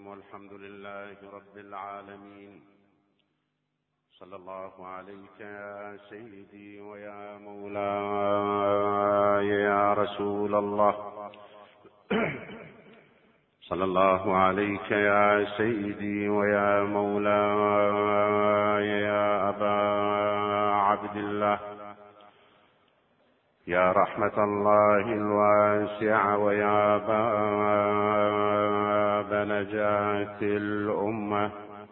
والحمد لله رب العالمين. صلى الله عليك يا سيدي ويا مولاي يا رسول الله. صلى الله عليك يا سيدي ويا مولاي يا أبا عبد الله، يا رحمة الله الواسعة ويا باب نجاة الأمة،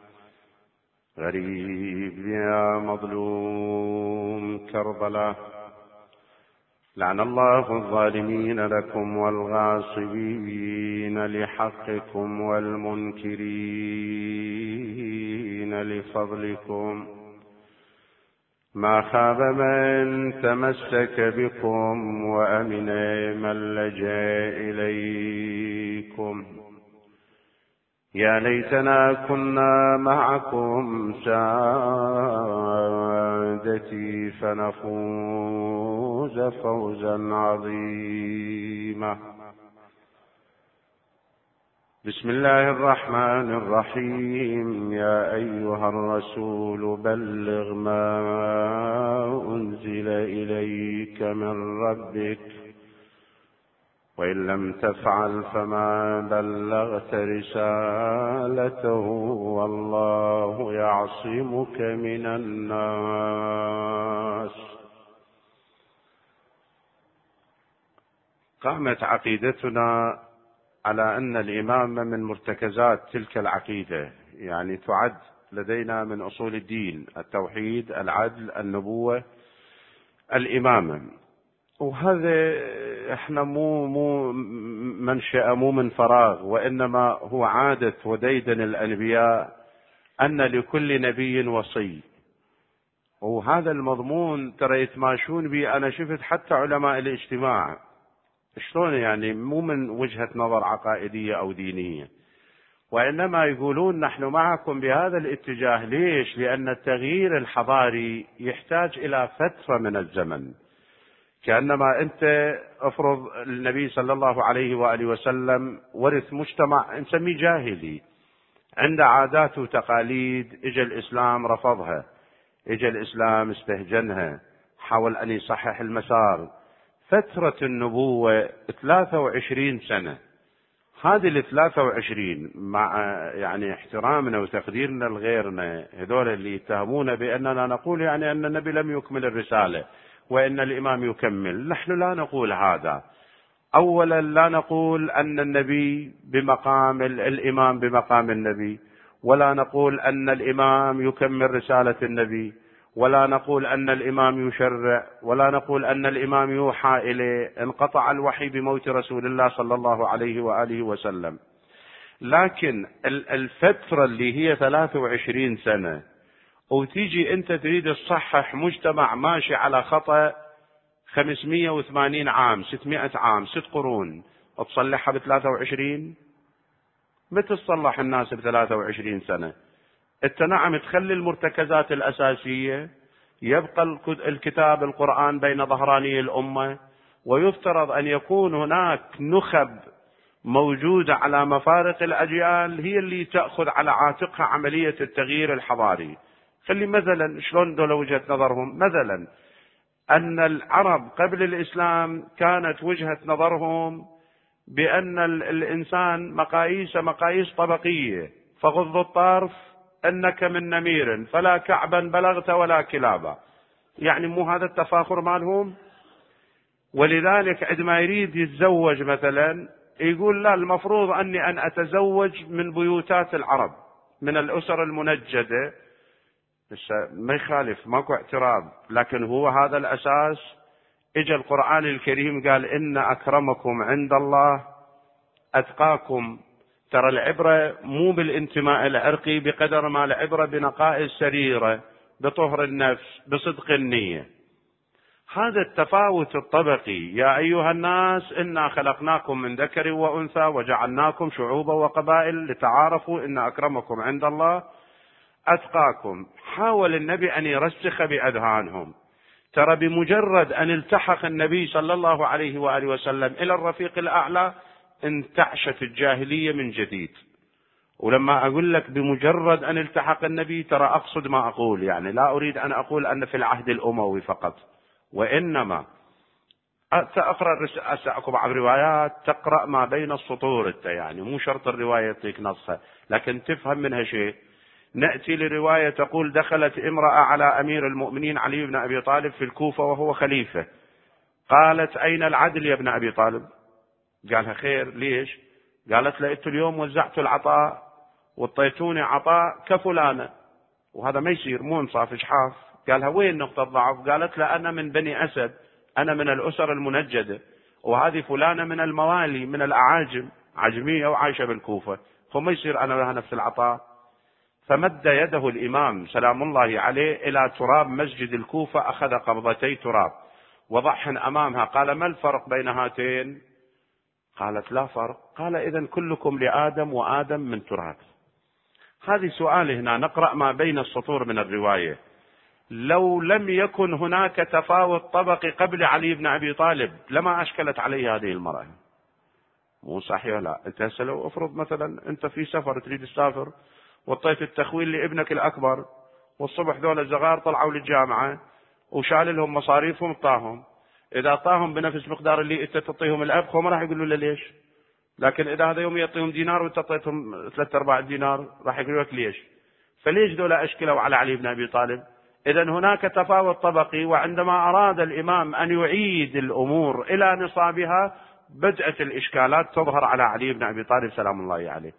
غريب يا مظلوم كربلاء. لعن الله الظالمين لكم والغاصبين لحقكم والمنكرين لفضلكم. ما خاب من تمسك بكم وأمن من لجأ إليكم. يا ليتنا كنا معكم سادتي فنفوز فوزا عظيما. بسم الله الرحمن الرحيم. يا أيها الرسول بلغ ما أنزل إليك من ربك، وإن لم تفعل فما بلغت رسالته، والله يعصمك من الناس. قامت عقيدتنا على أن الإمام من مرتكزات تلك العقيدة، يعني تعد لدينا من أصول الدين التوحيد، العدل، النبوة، الإمامة. وهذا احنا مو منشأ، مو من فراغ، وإنما هو عادة وديدن الأنبياء أن لكل نبي وصي. وهذا المضمون ترى يتماشون به. أنا شفت حتى علماء الاجتماع شلون، يعني مو من وجهة نظر عقائدية أو دينية، وإنما يقولون نحن معكم بهذا الاتجاه. ليش؟ لأن التغيير الحضاري يحتاج إلى فترة من الزمن. كأنما أنت أفرض النبي صلى الله عليه وآله وسلم ورث مجتمع نسميه جاهلي، عنده عادات وتقاليد، إجا الإسلام رفضها، إجا الإسلام استهجنها، حاول أن يصحح المسار. فترة النبوة 23 سنة. هذه 23 مع يعني احترامنا وتقديرنا لغيرنا، هذول اللي يتهمون بأننا نقول يعني أن النبي لم يكمل الرسالة وإن الإمام يكمل، نحن لا نقول هذا. أولا لا نقول أن النبي بمقام الإمام بمقام النبي، ولا نقول أن الإمام يكمل رسالة النبي، ولا نقول أن الإمام يشرع، ولا نقول أن الإمام يوحى إليه. انقطع الوحي بموت رسول الله صلى الله عليه وآله وسلم. لكن الفترة اللي هي 23 سنة، وتيجي أنت تريد تصحح مجتمع ماشي على خطأ 580 عام، 600 عام، 6 قرون، تصلحها ب23؟ متى تصلح الناس ب23 سنة؟ انت نعم تخلي المرتكزات الأساسية، يبقى الكتاب القرآن بين ظهراني الأمة، ويفترض أن يكون هناك نخب موجودة على مفارق الأجيال هي اللي تأخذ على عاتقها عملية التغيير الحضاري. خلي مثلا شلون دول وجهة نظرهم، مثلا أن العرب قبل الإسلام كانت وجهة نظرهم بأن الإنسان مقاييس طبقية، فغض الطرف أنك من نمير فلا كعبا بلغت ولا كلابا. يعني مو هذا التفاخر مالهم؟ ولذلك عندما يريد يتزوج مثلا يقول لا، المفروض أني أن أتزوج من بيوتات العرب، من الأسر المنجدة. ما يخالف، ماكو اعتراض، لكن هو هذا الأساس. اجى القرآن الكريم قال إن أكرمكم عند الله أتقاكم. ترى العبرة مو بالانتماء العرقي بقدر ما العبرة بنقاء السريرة، بطهر النفس، بصدق النية. هذا التفاوت الطبقي. يا أيها الناس إنا خلقناكم من ذكر وأنثى وجعلناكم شعوبا وقبائل لتعارفوا إن أكرمكم عند الله أتقاكم. حاول النبي أن يرسخ بأذهانهم. ترى بمجرد أن التحق النبي صلى الله عليه وآله وسلم إلى الرفيق الأعلى انتعشت الجاهلية من جديد، ولما أقول لك بمجرد أن التحق النبي ترى أقصد ما أقول، يعني لا أريد أن أقول أن في العهد الأموي فقط، وإنما أقرأ أكو بعض الروايات تقرأ ما بين السطور أنت، يعني مو شرط الرواية يعطيك نصها لكن تفهم منها شيء. نأتي لرواية تقول دخلت امرأة على أمير المؤمنين علي بن أبي طالب في الكوفة وهو خليفة، قالت أين العدل يا ابن أبي طالب؟ قالها خير، ليش؟ قالت لقيت اليوم وزعت العطاء واعطيتوني عطاء كفلانة، وهذا ما يصير، مو انصاف، إجحاف. قالها وين نقطة الضعف؟ قالت لا أنا من بني أسد، أنا من الأسر المنجدة، وهذه فلانة من الموالي من الأعاجم، عجمية وعايشة بالكوفة، فما يصير أنا لها نفس العطاء. فمد يده الإمام سلام الله عليه إلى تراب مسجد الكوفة، أخذ قبضتي تراب وضعهن أمامها، قال ما الفرق بين هاتين؟ قالت لا فرق. قال إذن كلكم لآدم وآدم من تراب. هذه سؤال هنا، نقرأ ما بين السطور من الرواية. لو لم يكن هناك تفاوت طبقي قبل علي بن أبي طالب لما أشكلت عليه هذه المرأة، مو صحيح؟ لا. أنت هسه لو أفرض مثلا أنت في سفر تريد تسافر وطيت التخويل لابنك الأكبر، والصبح ذول الصغار طلعوا للجامعة وشال لهم مصاريفهم طاهم، إذا طاهم بنفس مقدار اللي أنت تعطيهم الأب هم راح يقولوا له ليش، لكن إذا هذا يوم يعطيهم دينار وأنت تعطيتهم 3/4 دينار راح يقولوا لك ليش. فليش ذولا أشكلوا على علي بن أبي طالب؟ إذن هناك تفاوت طبقي، وعندما أراد الإمام أن يعيد الأمور إلى نصابها بدأت الإشكالات تظهر على علي بن أبي طالب سلام الله عليه.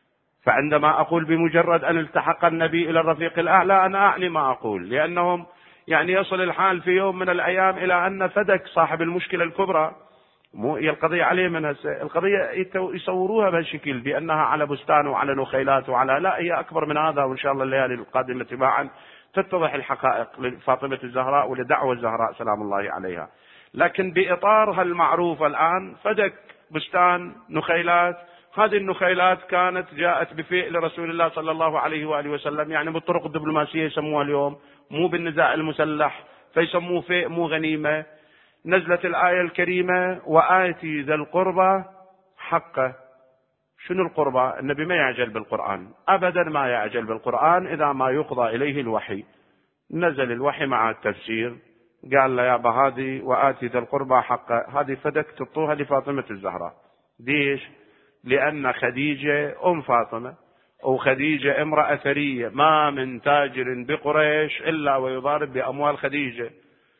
فعندما أقول بمجرد أن التحق النبي إلى الرفيق الأعلى أنا أعني ما أقول، لأنهم يعني يصل الحال في يوم من الأيام إلى أن فدك صاحب المشكلة الكبرى، مو هي القضية عليه من هسه، القضية يصوروها بهالشكل بأنها على بستان وعلى نخيلات وعلى، لا، هي أكبر من هذا، وإن شاء الله الليالي القادمة تباعا تتضح الحقائق لفاطمة الزهراء ولدعوة الزهراء سلام الله عليها. لكن بإطارها المعروف الآن فدك بستان نخيلات، هذه النخيلات كانت جاءت بفئ لرسول الله صلى الله عليه وآله وسلم، يعني بالطرق الدبلوماسية يسموها اليوم، مو بالنزاع المسلح، فيسموه فئ مو غنيمة. نزلت الآية الكريمة وآتي ذا القربى حقه. شنو القربى؟ النبي ما يعجل بالقرآن أبدا، ما يعجل بالقرآن إذا ما يقضى إليه الوحي. نزل الوحي مع التفسير، قال له يا هذه وآتي ذا القربى حقه، هذه فدك تطوها لفاطمة الزهراء. ليش؟ لأن خديجة أم فاطمة، وخديجة امرأة ثرية، ما من تاجر بقريش إلا ويضارب بأموال خديجة،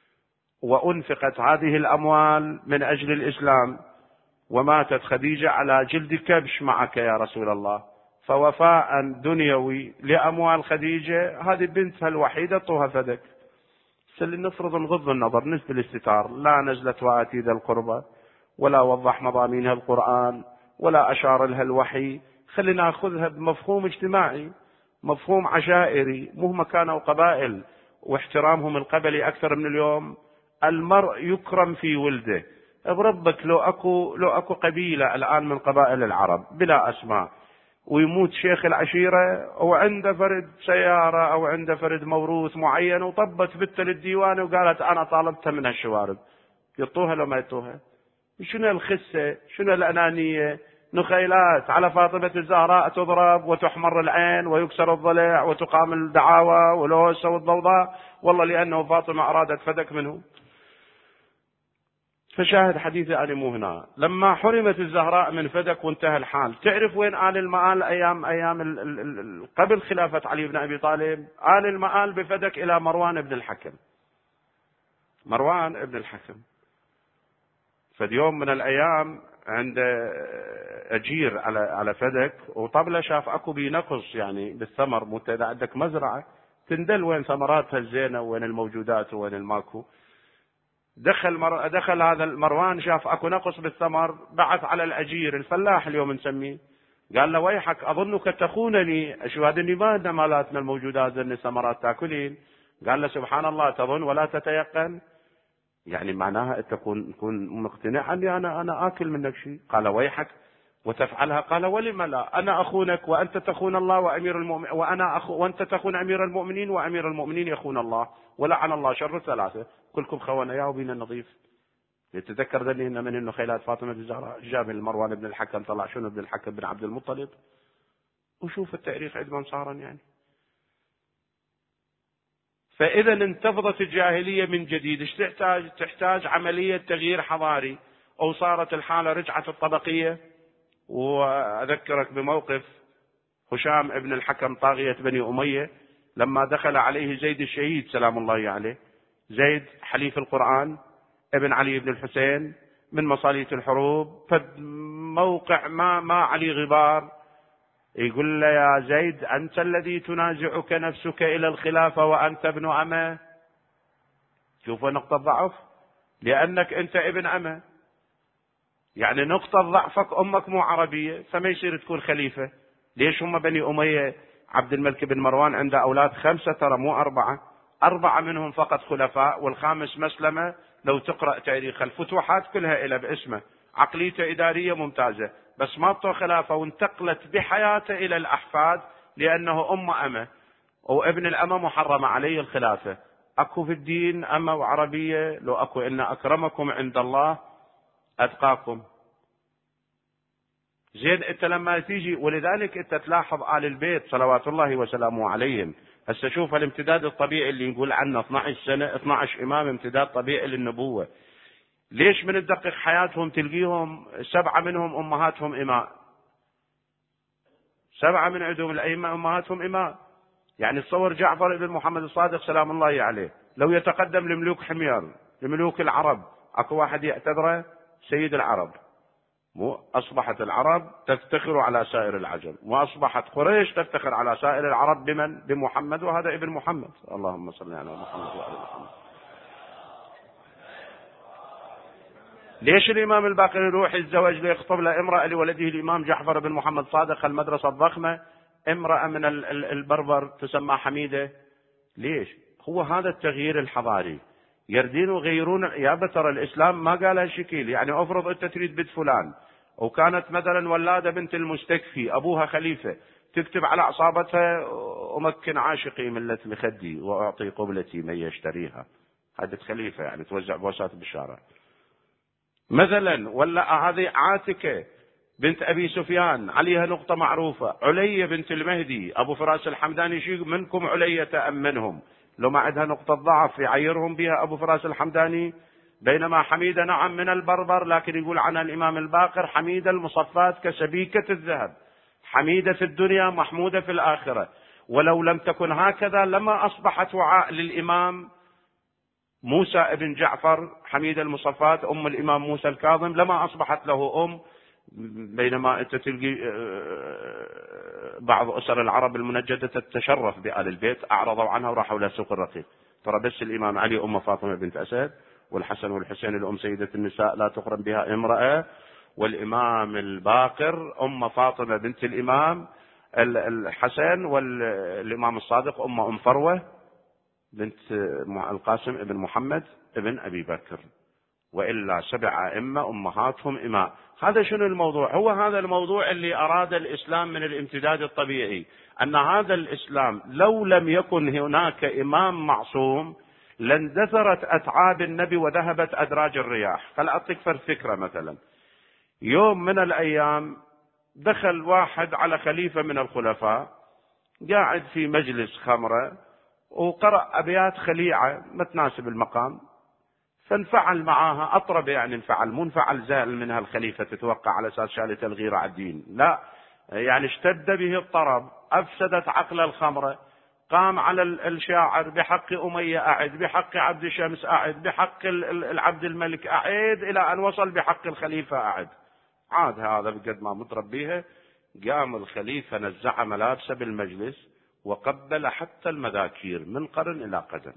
وأنفقت هذه الأموال من أجل الإسلام، وماتت خديجة على جلد كبش معك يا رسول الله، فوفاء دنيوي لأموال خديجة هذه بنتها الوحيدة طوها فدك. نفرض نغض النظر نسبة الاستتار، لا نزلت وآتي ذا القربى ولا وضح مضامينها القرآن ولا أشار لها الوحي، خلينا نأخذها بمفهوم اجتماعي، مفهوم عشائري، مهما كانوا قبائل واحترامهم القبلي أكثر من اليوم. المرء يكرم في ولده. بربك لو أكو قبيلة الآن من قبائل العرب بلا أسماء، ويموت شيخ العشيرة وعنده فرد سيارة أو عنده فرد موروث معين، وطبت بنته للديوان وقالت أنا طالبتها من هالشوارب، يطوها لو ما يطوها؟ شنو الخسة؟ شنو الأنانية؟ نخيلات على فاطمة الزهراء تضرب وتحمر العين ويكسر الضلع وتقام الدعاوى والهوسة والضوضاء، والله لأنه فاطمة أرادت فدك منه. فشاهد حديثي أنا مو هنا، لما حرمت الزهراء من فدك وانتهى الحال، تعرف وين آل المآل أيام قبل خلافة علي بن أبي طالب؟ آل المآل بفدك إلى مروان بن الحكم. مروان بن الحكم فد يوم من الأيام عند أجير على فدك، وطبله شاف أكو بنقص يعني بالثمر، مو إذا عندك مزرعة تندل وين ثمراتها الزينة وين الموجودات وين الماكو. دخل هذا المروان شاف اكو نقص بالثمر، بعث على الأجير الفلاح اليوم نسميه، قال له ويحك أظنك تخونني، شو هذه ما مالاتنا الموجودات ذن الثمرات تاكلين؟ قال له سبحان الله تظن ولا تتيقن، يعني معناها تكون مقتنع اني انا اكل منك شيء. قال ويحك وتفعلها؟ قال ولم لا، انا اخونك وانت تخون الله وامير المؤمنين، وانت تخون امير المؤمنين وامير المؤمنين يخون الله، ولعن الله شر الثلاثه، كلكم خونه يا وبين النظيف. يتذكر ذني ان من النخيلات فاطمه الزهراء جاب المروان بن الحكم، طلع شنو ابن الحكم بن عبد المطلب، وشوف التاريخ عند من صارا يعني. فإذا انتفضت الجاهلية من جديد. ايش تحتاج عملية تغيير حضاري، أو صارت الحالة رجعت الطبقية. وأذكرك بموقف هشام ابن الحكم طاغية بني أمية لما دخل عليه زيد الشهيد سلام الله عليه، زيد حليف القرآن ابن علي بن الحسين من مصالية الحروب، فموقع ما عليه غبار، يقول له يا زيد أنت الذي تنازعك نفسك إلى الخلافة وأنت ابن أمة. شوفوا نقطة ضعف، لأنك أنت ابن أمة، يعني نقطة ضعفك أمك مو عربية، فما يصير تكون خليفة. ليش هم بني أمية عبد الملك بن مروان عنده أولاد 5 ترى مو 4 منهم فقط خلفاء، والخامس مسلمة. لو تقرأ تاريخ الفتوحات كلها إلى باسمه، عقليته إدارية ممتازة، بس ما بطوا خلافة، وانتقلت بحياته إلى الأحفاد لأنه أمة، وابن الأمة محرمة عليه الخلافة. أكو في الدين أمة وعربية؟ لو أكو إن أكرمكم عند الله أتقاكم. زين انت لما تيجي، ولذلك انت تلاحظ آل البيت صلوات الله وسلامه عليهم. هسه شوف الامتداد الطبيعي اللي نقول عنه 12 سنة 12 إمام، امتداد طبيعي للنبوة. ليش من تدقق حياتهم تلقيهم 7 منهم أمهاتهم إماء، 7 من عندهم الأئمة أمهاتهم إماء. يعني تصور جعفر بن محمد الصادق سلام الله عليه لو يتقدم لملوك حمير، لملوك العرب، اكو واحد يعتبره سيد العرب. مو أصبحت العرب تفتخر على سائر العجم، وأصبحت قريش تفتخر على سائر العرب بمن؟ بمحمد، وهذا ابن محمد. اللهم صل على محمد وعلى محمد. ليش الإمام الباقر يروح الزواج ليخطب لامرأة لولده الإمام جعفر بن محمد صادق المدرسة الضخمة، امرأة من البربر تسمى حميدة؟ ليش؟ هو هذا التغيير الحضاري. يردين وغيرون. يا بتر الإسلام ما قالها شكيل. يعني أفرض أنت تريد بنت فلان، وكانت مثلا ولادة بنت المستكفي أبوها خليفة، تكتب على عصابتها أمكن عاشقي ملة مخدي وأعطي قبلتي من يشتريها. هذه خليفة يعني توزع بوسات بالشارع مثلا. ولا هذه عاتكة بنت أبي سفيان عليها نقطة معروفة، علية بنت المهدي أبو فراس الحمداني، شيء منكم علية أم منهم؟ لو ما عندها نقطة ضعف يعيرهم بها أبو فراس الحمداني. بينما حميدة نعم من البربر، لكن يقول عنها الإمام الباقر حميدة المصفات كسبيكة الذهب، حميدة في الدنيا محمودة في الآخرة. ولو لم تكن هكذا لما أصبحت وعاء للإمام موسى ابن جعفر حميدة المصفات أم الإمام موسى الكاظم، لما أصبحت له أم. بينما أنت تلقي بعض أسر العرب المنجدة تتشرف بآل البيت، أعرضوا عنها وراحوا إلى سوق الرقيق. ترى بس الإمام علي أم فاطمة بنت أسد، والحسن والحسين الأم سيدة النساء لا تقرن بها امرأة، والإمام الباقر أم فاطمة بنت الإمام الحسن، والإمام الصادق أم فروة بنت القاسم ابن محمد ابن أبي بكر. وإلا 7 أئمة أمهاتهم إماء. هذا شنو الموضوع؟ هو هذا الموضوع اللي أراد الإسلام من الامتداد الطبيعي، أن هذا الإسلام لو لم يكن هناك إمام معصوم لاندثرت أتعاب النبي وذهبت أدراج الرياح. فلأعطيك فكرة، مثلا يوم من الأيام دخل واحد على خليفة من الخلفاء قاعد في مجلس خمرة، وقرأ أبيات خليعة ما تناسب المقام، فانفعل معاها. أطرب يعني انفعل، مو انفعل زال منها الخليفة تتوقع على أساس شالت الغيرة على الدين، لا، يعني اشتد به الطرب، أفسدت عقل الخمرة. قام على الشاعر بحق أمية أعد، بحق عبد شمس أعد، بحق العبد الملك أعد، إلى أن وصل بحق الخليفة أعد. عاد هذا بقد ما مطرب بيها. قام الخليفة نزع ملابسه بالمجلس وقبل حتى المذاكير من قرن إلى قدم.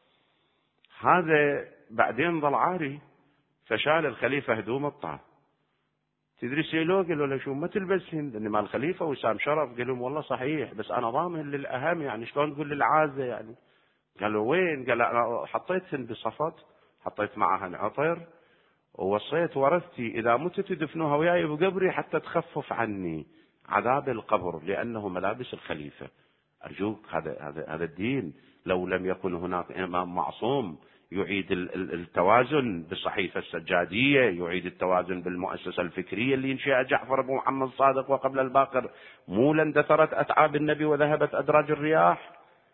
هذا بعدين ظل عاري، فشال الخليفة هدوم الطاف. تدري سيلوه؟ قالوا له شو ما تلبسهن؟ لأن مال الخليفة وسام شرف. قال لهم والله صحيح، بس أنا ضامن للأهم، يعني شلون تقول للعازة يعني؟ قالوا وين؟ قال أنا حطيتهن بصفط، حطيت معهن عطر، ووصيت ورثتي إذا مت تدفنوها وياي بقبري حتى تخفف عني عذاب القبر، لأنه ملابس الخليفة. أرجوك، هذا الدين. لو لم يكن هناك إمام معصوم يعيد التوازن بالصحيفة السجادية، يعيد التوازن بالمؤسسة الفكرية اللي انشأ جعفر بن محمد صادق وقبل الباقر. مو لاندثرت أتعاب النبي وذهبت أدراج الرياح.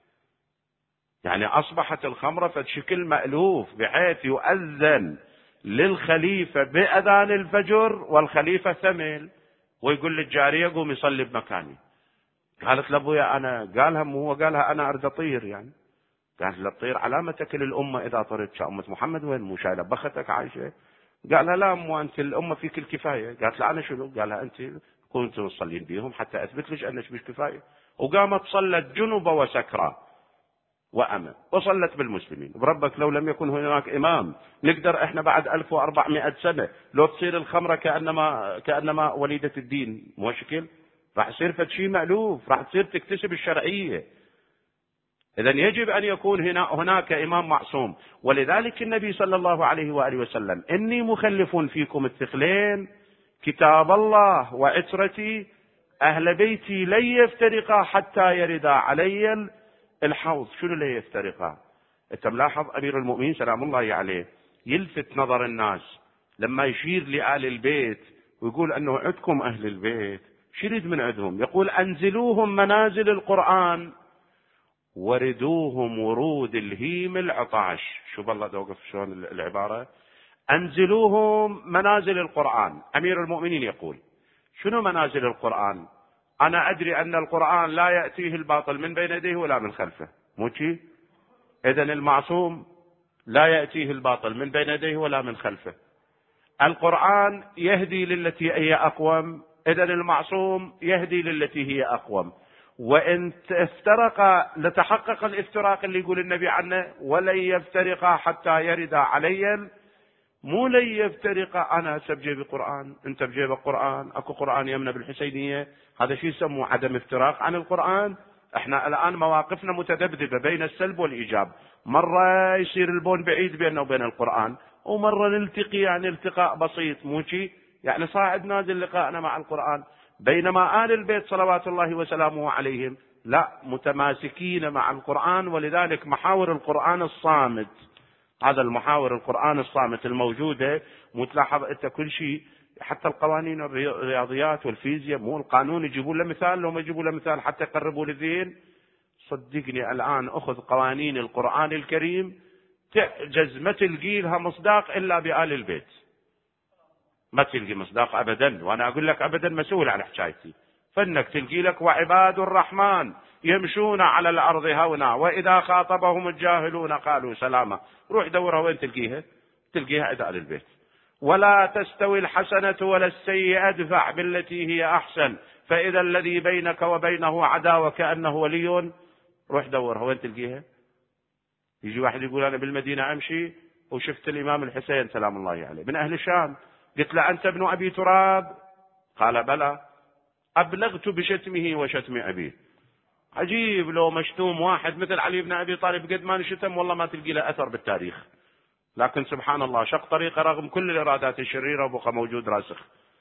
يعني أصبحت الخمرة فشكل مألوف، بحيث يؤذن للخليفة بأذان الفجر والخليفة ثمل، ويقول للجارية قوم يصلي بمكاني. قالت لابويا أنا، قالها مو هو قالها أنا أريد أطير يعني. قالت له تطير علامة تكل الأمة إذا طرت، أمة محمد وين، مو شايلة بختك عايشة؟ قالها لا مو أنت الأمة فيك الكفاية. قالت له أنا شنو؟ قالها أنت كنت تصلين بيهم حتى أثبت لك أنك مش كفاية. وقامت صلت جنوب وسكرى وأمة، وصلت بالمسلمين. بربك لو لم يكن هناك إمام نقدر إحنا بعد 1400 سنة لو تصير الخمرة كأنما وليدة الدين مشكل، راح يصير فد شيء مألوف، راح تصير تكتسب الشرعية. إذا يجب أن يكون هناك إمام معصوم. ولذلك النبي صلى الله عليه وآله وسلم إني مخلف فيكم الثقلين كتاب الله وعترتي أهل بيتي لن يفترقا حتى يردا علي الحوض. شنو لن يفترقا؟ أنت ملاحظ أمير المؤمنين سلام الله عليه يلفت نظر الناس لما يشير لآل البيت ويقول أنه عندكم أهل البيت، شريد من عندهم؟ يقول أنزلوهم منازل القرآن وردوهم ورود الهيم العطاش. شوف الله توقف شلون العبارة، أنزلوهم منازل القرآن. أمير المؤمنين يقول شنو منازل القرآن؟ أنا أدري أن القرآن لا يأتيه الباطل من بين يديه ولا من خلفه، مو شي؟ إذن المعصوم لا يأتيه الباطل من بين يديه ولا من خلفه. القرآن يهدي للتي هي أقوم، إذن المعصوم يهدي للتي هي أقوم. وإن افترق لتحقق الافتراق اللي يقول النبي عنه، ولن يفترقا حتى يرد علي. مو لن يفترقا أنا بجيب قرآن أنت بجيب قرآن، أكو قرآن يمنى بالحسينية، هذا شيء يسموه عدم افتراق عن القرآن. احنا الآن مواقفنا متذبذبة بين السلب والإيجاب، مرة يصير البون بعيد بيننا وبين القرآن، ومرة نلتقي يعني التقاء بسيط، مو شيء يعني صاعد نازل لقاءنا مع القرآن. بينما آل البيت صلوات الله وسلامه عليهم لا، متماسكين مع القرآن. ولذلك محاور القرآن الصامت، هذا المحاور القرآن الصامت الموجودة، متلاحظ انت كل شيء، حتى القوانين الرياضيات والفيزياء، مو القانون يجيبوا له مثال، لو ما يجيبوا له مثال حتى يقربوا للذهن. صدقني الآن أخذ قوانين القرآن الكريم تعجز ما تلقي لها مصداق إلا بآل البيت، ما تلقي مصداق أبدا. وأنا أقول لك أبدا مسؤول عن حكايتي، فإنك تلقي لك وعباد الرحمن يمشون على الأرض هونا وإذا خاطبهم الجاهلون قالوا سلاما. روح دورها وين تلقيها؟ تلقيها عند آل البيت. ولا تستوي الحسنة ولا السيئة، ادفع بالتي هي أحسن فإذا الذي بينك وبينه عداوة كأنه ولي. روح دورها وين تلقيها؟ يجي واحد يقول أنا بالمدينة أمشي وشفت الإمام الحسين سلام الله عليه من أهل الشام، قلت له أنت ابن أبي تراب؟ قال بلى. أبلغت بشتمه وشتم أبيه. عجيب، لو مشتوم واحد مثل علي بن أبي طالب قد ما نشتم والله ما تلقي له أثر بالتاريخ، لكن سبحان الله شق طريقه رغم كل الإرادات الشريرة وبقى موجود راسخ.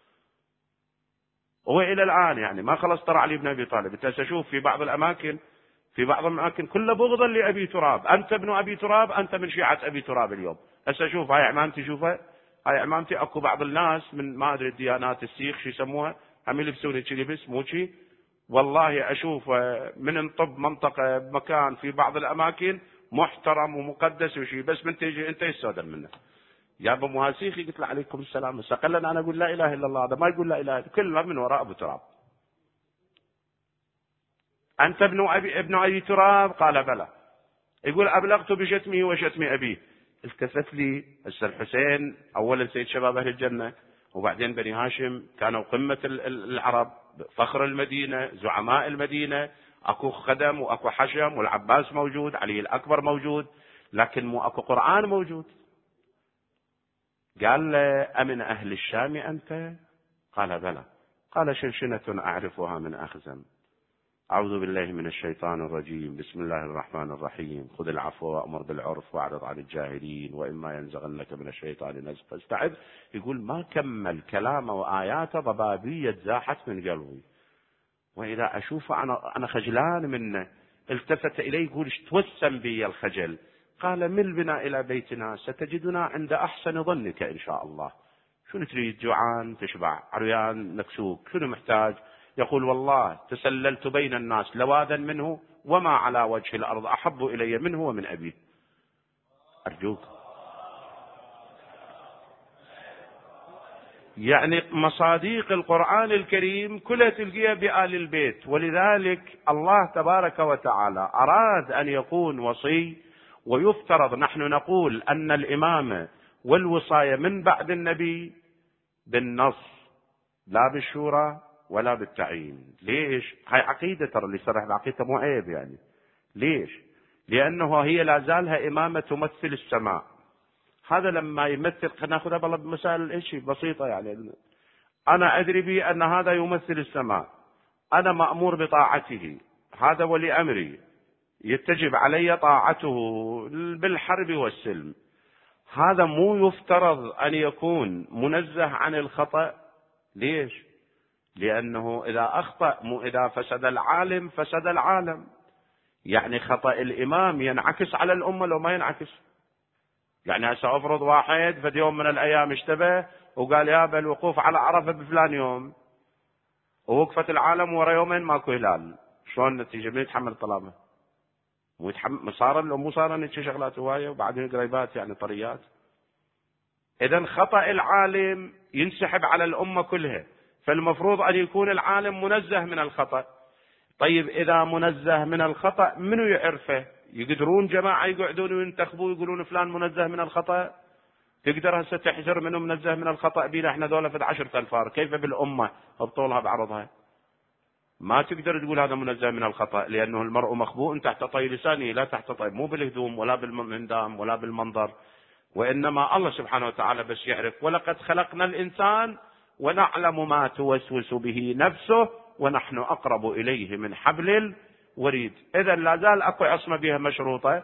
هو إلى الآن يعني ما خلص ترى علي بن أبي طالب. أنت تشوف في بعض الأماكن كل بغضا لأبي تراب، أنت ابن أبي تراب، أنت من شيعة أبي تراب اليوم. هسه شوف هاي عمامتي، شوفها هاي عمامتي، أكو بعض الناس من ما أدري الديانات السيخ شو يسموها، هم يلبسون هيك لبس مو شي. والله أشوف من انطب منطقة بمكان في بعض الأماكن محترم ومقدس وشي، بس من تيجي أنت يستودر منه يا أبو مواسيخي قلت له عليكم السلام. استقلنا أنا أقول لا إله إلا الله، هذا ما يقول لا إله، كلها من وراء أبو تراب. أنت ابن أبي تراب؟ قال بلى. يقول أبلغت بشتمه وشتم أبيه. التفت لي هسه الحسين أولا سيد شباب أهل الجنة، وبعدين بني هاشم كانوا قمة العرب، فخر المدينة، زعماء المدينة، أكو خدم وأكو حشم، والعباس موجود، علي الأكبر موجود، لكن مو أكو قرآن موجود. قال له أمن أهل الشام أنت؟ قال بلى. قال شنشنة أعرفها من أخزم. أعوذ بالله من الشيطان الرجيم، بسم الله الرحمن الرحيم، خذ العفو وأمر بالعرف وأعرض عن الجاهلين وإما ينزغنك من الشيطان نزغ فاستعذ. يقول ما كمل كلامه وآياته ضبابية زاحت من قلبي، وإذا أشوفه أنا خجلان منه. التفت إليه يقول توسم بي الخجل، قال مل بنا إلى بيتنا ستجدنا عند أحسن ظنك إن شاء الله. شنو تريد؟ جوعان تشبع، عريان نكسوك، شنو محتاج؟ يقول والله تسللت بين الناس لواذا منه وما على وجه الأرض أحب إلي منه ومن أبيه. أرجوك، يعني مصاديق القرآن الكريم كلها تلقيها بآل البيت. ولذلك الله تبارك وتعالى أراد أن يكون وصي، ويفترض نحن نقول أن الإمامة والوصاية من بعد النبي بالنص، لا بالشورى ولا بالتعيين. ليش؟ هاي عقيدة، ترى اللي يصرح بعقيدة مو عيب يعني. ليش؟ لأنه هي لا زالها إمامة تمثل السماء. هذا لما يمثل، خلينا ناخذها والله بمسائل ايش بسيطة يعني. أنا أدري بي أن هذا يمثل السماء، أنا مأمور بطاعته، هذا ولي أمري يتجب علي طاعته بالحرب والسلم. هذا مو يفترض أن يكون منزه عن الخطأ. ليش؟ لأنه إذا أخطأ، مو إذا فسد العالم فسد العالم. يعني خطأ الإمام ينعكس على الأمة لو ما ينعكس. يعني هسه أفرض واحد في يوم من الأيام اشتبه وقال يا الوقوف على عرفة بفلان يوم، ووقفت العالم ورا يومين ماكو هلال، شلون النتيجة؟ من يتحمل الطلبة؟ مو يتحمل؟ صار لو مو صار نتشي شغلات هواية وبعدين قريبات يعني طريات. إذا خطأ العالم ينسحب على الأمة كلها، فالمفروض أن يكون العالم منزه من الخطأ. طيب إذا منزه من الخطأ منو يعرفه؟ يقدرون جماعة يقعدون وينتخبوا يقولون فلان منزه من الخطأ؟ تقدر هسه تحزر منه منزه من الخطأ بينا احنا ذولا في 10 أنفار، كيف بالأمة بطولها بعرضها؟ ما تقدر تقول هذا منزه من الخطأ، لأنه المرء مخبوء تحت طي لسانه لا تحت طي، مو بالهدوم ولا بالمندام ولا بالمنظر، وإنما الله سبحانه وتعالى بس يعرف. ولقد خلقنا الإنسان ونعلم ما توسوس به نفسه ونحن أقرب إليه من حبل الوريد. إذا لا زال أكو عصمة بها مشروطة.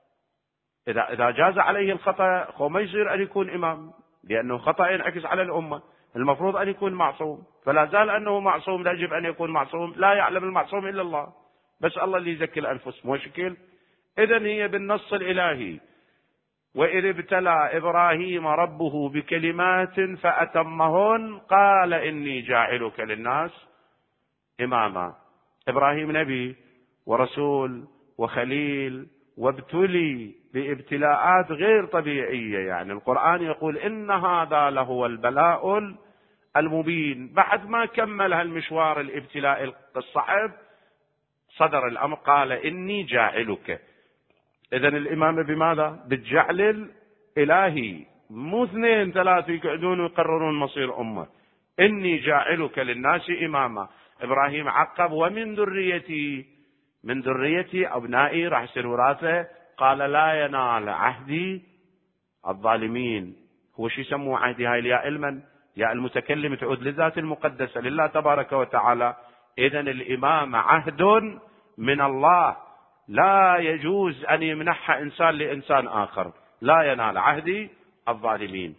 إذا جاز عليه الخطأ هو ما يصير أن يكون إمام، لأنه خطأ ينعكس على الأمة. المفروض أن يكون معصوم، فلا زال أنه معصوم، لا يجب أن يكون معصوم. لا يعلم المعصوم إلا الله، بس الله اللي يزكي الأنفس مو شكل. إذن هي بالنص الإلهي: وإذ ابتلى إبراهيم ربه بكلمات فأتمهن قال إني جاعلك للناس إماما. إبراهيم نبي ورسول وخليل، وابتلي بابتلاءات غير طبيعية. يعني القرآن يقول إن هذا لهو البلاء المبين. بعد ما كمل هالمشوار الابتلاء الصعب صدر الأمر قال إني جاعلك. إذن الإمامة بماذا؟ بالجعل الإلهي، مو 2 3 يقعدون ويقررون مصير أمة. إني جاعلك للناس إماما. إبراهيم عقب ومن ذريتي، من ذريتي أبنائي راح يصير وراثة. قال لا ينال عهدي الظالمين. هو شو يسموه عهدي؟ هاي الياء المن، ياء المتكلم تعود للذات المقدسة لله تبارك وتعالى. إذن الإمامة عهد من الله، لا يجوز أن يمنحها إنسان لإنسان آخر. لا ينال عهدي الظالمين.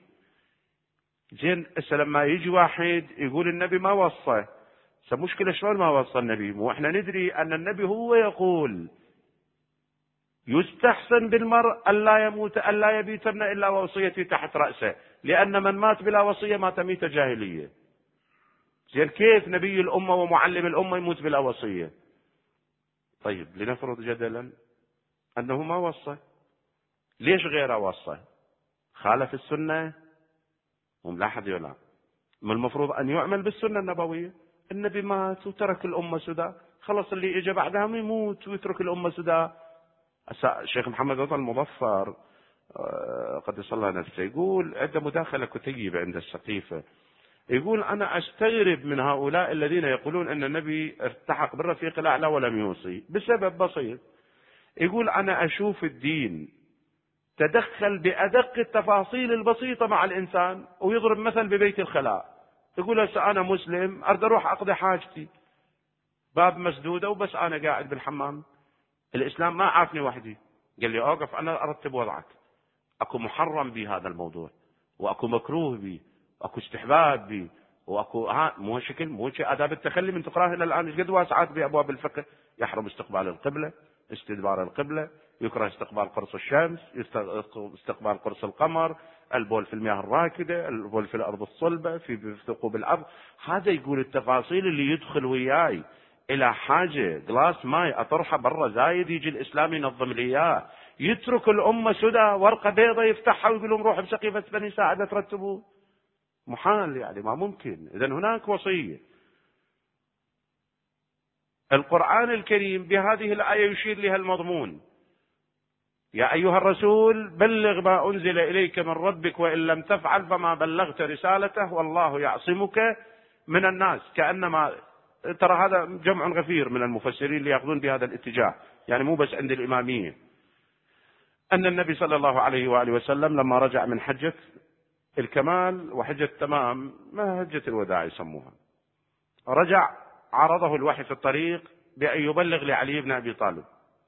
زين لما يجي واحد يقول النبي ما وصى، مشكلة شلون ما وصى النبي؟ مو احنا ندري أن النبي هو يقول يستحسن بالمرء ألا يموت ألا يبيتن إلا وصيتي تحت رأسه، لأن من مات بلا وصية مات ميتة جاهلية. زين كيف نبي الأمة ومعلم الأمة يموت بلا وصية؟ طيب لنفرض جدلا أنه ما وصى، ليش غيره وصى؟ خالف السنة؟ وملاحظ ولا ما المفروض أن يعمل بالسنة النبوية؟ النبي مات وترك الأمة سدى، خلص اللي إجا بعدها يموت ويترك الأمة سدى. الشيخ محمد رضا المظفر قدس الله نفسه يقول عنده مداخلة كتيبة عند السقيفة، يقول أنا أستغرب من هؤلاء الذين يقولون أن النبي التحق بالرفيق الأعلى ولم يوصي بسبب بسيط. يقول أنا أشوف الدين تدخل بأدق التفاصيل البسيطة مع الإنسان، ويضرب مثل ببيت الخلاء. يقول هسه أنا مسلم أريد أروح أقضي حاجتي، باب مسدودة وبس أنا قاعد بالحمام، الإسلام ما عافني وحدي، قال لي أوقف أنا أرتب وضعك. أكو محرم بهذا الموضوع، وأكو مكروه به، وأكو استحباب به، وأكو مو شكل مو شيء. آداب التخلي من تقراه إلى الآن قد واسعات بأبواب الفقه. يحرم استقبال القبلة، استدبار القبلة، يكره استقبال قرص الشمس، استقبال قرص القمر، البول في المياه الراكدة، البول في الأرض الصلبة، في ثقوب الأرض. هذا يقول التفاصيل اللي يدخل وياي إلى حاجة جلاس ماي أطرحه برا زايد، يجي الإسلام ينظم لي إياه، يترك الأمة سدى ورقة بيضة يفتحها ويقول لهم روحوا بسقيفة بني ساعدة ترتبوا. محال يعني، ما ممكن. إذن هناك وصية. القرآن الكريم بهذه الآية يشير لها المضمون: يا أيها الرسول بلغ ما أنزل إليك من ربك وإن لم تفعل فما بلغت رسالته والله يعصمك من الناس. كأنما ترى هذا جمع غفير من المفسرين اللي يأخذون بهذا الاتجاه، يعني مو بس عند الإمامية، أن النبي صلى الله عليه وآله وسلم لما رجع من حجة الكمال وحجة التمام، ما حجة الوداع يسموها، رجع عرضه الوحي في الطريق بأن يبلغ لعلي بن أبي طالب.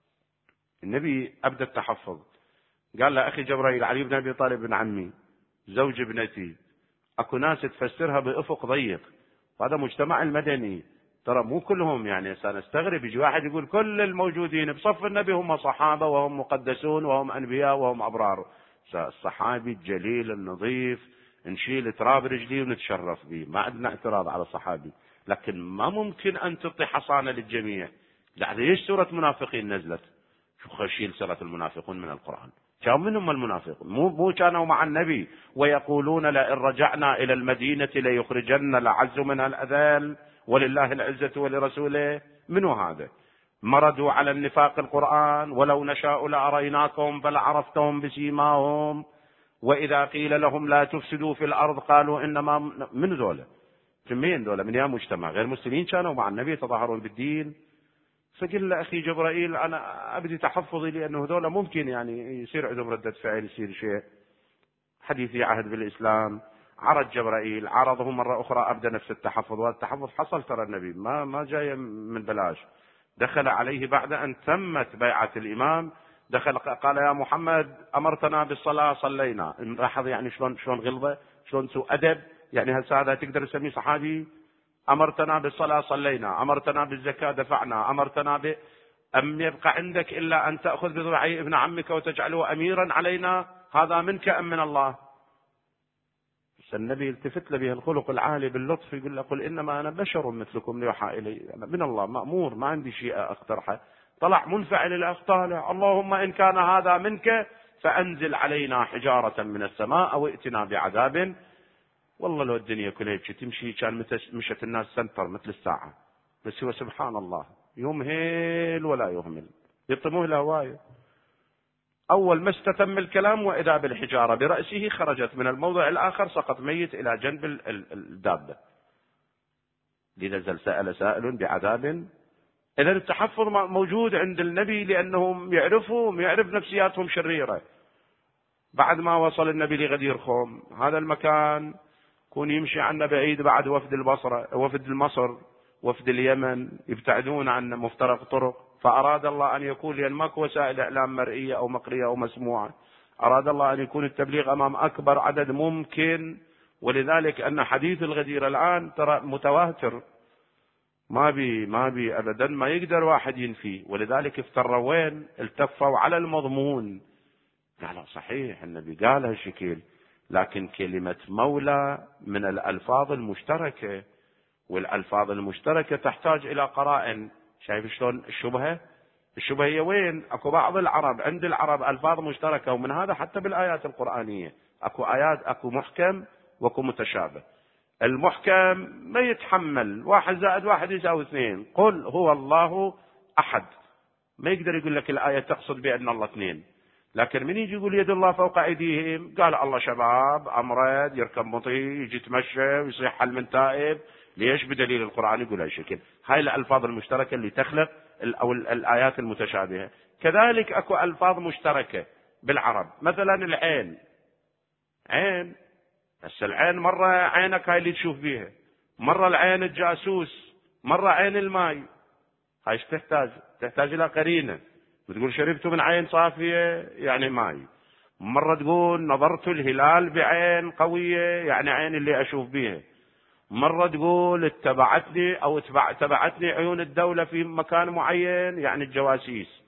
النبي أبدأ التحفظ، قال له أخي جبرائيل، علي بن أبي طالب بن عمي، زوج ابنتي، أكو ناس تفسرها بأفق ضيق، وهذا مجتمع المدني، ترى مو كلهم، يعني سنستغرب يجي واحد يقول كل الموجودين بصف النبي هم صحابة وهم مقدسون وهم أنبياء وهم أبرار. الصحابي الجليل النظيف نشيل تراب رجليه ونتشرف به، ما عندنا اعتراض على الصحابي، لكن ما ممكن أن تعطي حصانة للجميع. ليش سورة منافقين نزلت؟ شو خشيل سورة المنافقون من القرآن؟ كانوا منهم المنافقون، مو كانوا مع النبي ويقولون لئن رجعنا إلى المدينة ليخرجن الأعز منها الأذل ولله العزة ولرسوله. منو هذا؟ مردوا على النفاق القرآن: ولو نشاء لأريناكم فلعرفتهم بسيماهم وإذا قيل لهم لا تفسدوا في الأرض قالوا إنما. من ذولا؟ مين ذولا؟ من يا مجتمع غير مسلمين كانوا مع النبي يتظاهرون بالدين. فقل له أخي جبرائيل أنا أبدي تحفظي، لأنه ذولا ممكن يعني يصير عندهم ردة فعل، يصير شيء حديثي عهد بالإسلام. عرض جبرائيل، عرضه مرة أخرى، أبدأ نفس التحفظ، والتحفظ حصل. ترى النبي ما جاي من بلاش. دخل عليه بعد أن تمت بيعة الإمام، دخل قال يا محمد أمرتنا بالصلاة صلينا. لاحظ يعني شلون غلظة، شلون سوء أدب. يعني هذا تقدر تسميه صحابي؟ أمرتنا بالصلاة صلينا، أمرتنا بالزكاة دفعنا، أمرتنا أم يبقى عندك إلا أن تأخذ بذرعي ابن عمك وتجعله أميرا علينا؟ هذا منك أم من الله؟ النبي التفت له به الخلق العالي باللطف، يقول له قل إنما أنا بشر مثلكم يوحى إلي، أنا من الله مأمور، ما عندي شيء أقترحه. طلع منفعل الأخطال: اللهم إن كان هذا منك فأنزل علينا حجارة من السماء أو ائتنا بعذاب. والله لو الدنيا كلها تمشي كان مشت الناس سنتر مثل الساعة، بس هو سبحان الله يمهل ولا يهمل، يطموه الهواية. أول ما استتم الكلام وإذا بالحجارة برأسه خرجت من الموضع الآخر، سقط ميت إلى جنب الدابة. لنزل سأل سائل بعذاب. إذا التحفظ موجود عند النبي لأنهم يعرف نفسياتهم شريرة. بعد ما وصل النبي لغدير خوم، هذا المكان كون يمشي عنا بعيد، بعد وفد البصرة، وفد مصر، وفد اليمن يبتعدون عن مفترق طرق، فأراد الله أن يكون، لأن ماكو وسائل إعلام مرئية أو مقرية أو مسموعة، أراد الله أن يكون التبليغ أمام أكبر عدد ممكن. ولذلك أن حديث الغدير الآن ترى متواتر، ما بي أبدا ما يقدر واحد ينفيه. ولذلك افتروا وين؟ التفوا على المضمون. قالوا صحيح النبي قال هالشكل، لكن كلمة مولى من الألفاظ المشتركة، والألفاظ المشتركة تحتاج إلى قرائن. شايف شلون الشبهة هي وين؟ أكو بعض العرب، عند العرب ألفاظ مشتركة، ومن هذا حتى بالآيات القرآنية أكو آيات، أكو محكم وأكو متشابه. المحكم ما يتحمل 1+1=2، قل هو الله أحد، ما يقدر يقول لك الآية تقصد بأن الله اثنين. لكن من يجي يقول يد الله فوق أيديهم، قال الله شباب أمرد يركب مطي يجي يتمشى ويصيح حل من تائب. ليش؟ بدليل القرآن يقول هاي شكل. هاي الألفاظ المشتركة اللي تخلق أو الآيات المتشابهة. كذلك أكو ألفاظ مشتركة بالعرب، مثلا العين، عين، بس العين مرة عينك هاي اللي تشوف بيها، مرة العين الجاسوس، مرة عين الماء. هاي ايش تحتاج إلى قرينة. بتقول شربت من عين صافية يعني ماي، مرة تقول نظرت الهلال بعين قوية يعني عين اللي أشوف بيها، مرة تقول اتبعتني عيون الدولة في مكان معين يعني الجواسيس.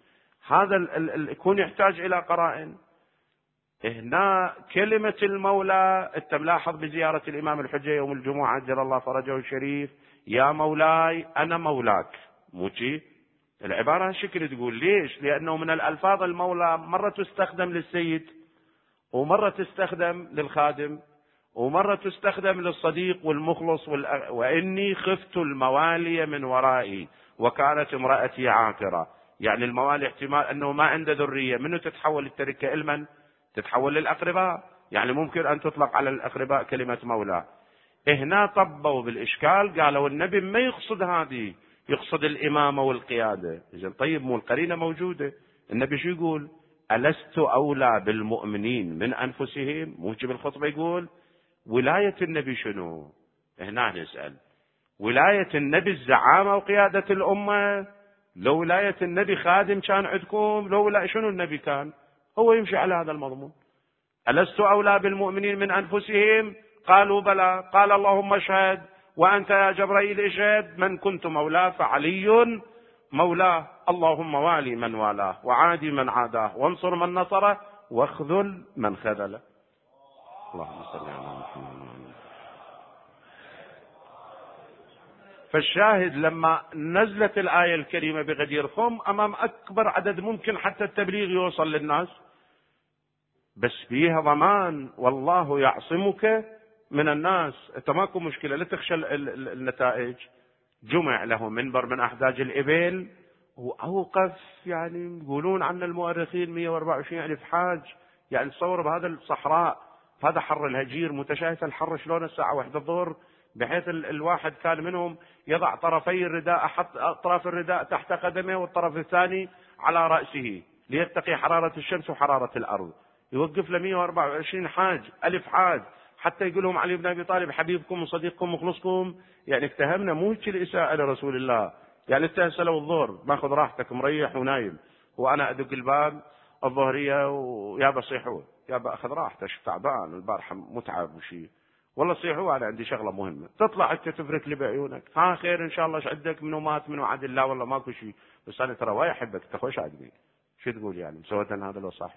هذا يكون يحتاج إلى قرائن. هنا كلمة المولى، أنت ملاحظ بزيارة الإمام الحجة يوم الجمعة عجل الله فرجه الشريف، يا مولاي أنا مولاك، مو شي؟ العبارة هالشكل تقول. ليش؟ لأنه من الألفاظ المولى مرة تستخدم للسيد، ومرة تستخدم للخادم، ومرة تستخدم للصديق والمخلص وإني خفت الموالي من ورائي وكانت امرأتي عاقرة. يعني الموالي احتمال أنه ما عنده ذرية، منه تتحول التركة إلمن؟ تتحول للأقرباء. يعني ممكن أن تطلق على الأقرباء كلمة مولى. هنا طبوا بالإشكال، قالوا النبي ما يقصد هذه، يقصد الإمامة والقيادة. إذن طيب مو القرينة موجودة؟ النبي شو يقول؟ ألست أولى بالمؤمنين من أنفسهم؟ موجب الخطبة يقول ولاية النبي شنو؟ هنا نسأل ولاية النبي الزعامة وقيادة الأمة؟ لو ولاية النبي خادم كان عندكم، لو لا شنو النبي كان؟ هو يمشي على هذا المضمون. ألست أولى بالمؤمنين من أنفسهم؟ قالوا بلى. قال اللهم اشهد وأنت يا جبرائيل اشهد، من كنت مولاه فعلي مولاه، اللهم والي من والاه وعادي من عاداه وانصر من نصره واخذل من خذله. اللهم صل على محمد. فالشاهد لما نزلت الآية الكريمة بغدير خم أمام أكبر عدد ممكن حتى التبليغ يوصل للناس، بس فيها ضمان والله يعصمك من الناس. انت ماكو مشكلة، لا تخشى النتائج. جمع له منبر من أحداج الإبل وأوقف، يعني يقولون عن المؤرخين 124 ألف حاج. يعني تصور بهذا الصحراء، هذا حر الهجير، متشاهد الحر شلون الساعة 1 الظهر، بحيث الواحد كان منهم يضع طرفي الرداء، أحط أطراف الرداء تحت قدمه والطرف الثاني على رأسه ليتقي حرارة الشمس وحرارة الأرض. يوقف له 124 حاج، ألف حاج، حتى يقول لهم علي بن أبي طالب حبيبكم وصديقكم ومخلصكم. يعني اتهمنا مو هيك الإساءة لرسول الله. يعني انت هسه لو الظهر ماخذ راحتك مريح ونايم، وانا ادق الباب الظهريه ويابا صيحوا، يابا اخذ راحتك تعبان البارحه متعب وشي، والله صيحوا انا عندي شغله مهمه، تطلع انت تفرك لي بعيونك، ها خير ان شاء الله ايش عندك، منو مات منو عدل، لا والله ماكو شيء، بس انا ترى وايد احبك انت خوش عادي. شو تقول يعني مسودا هذا لو صحيح؟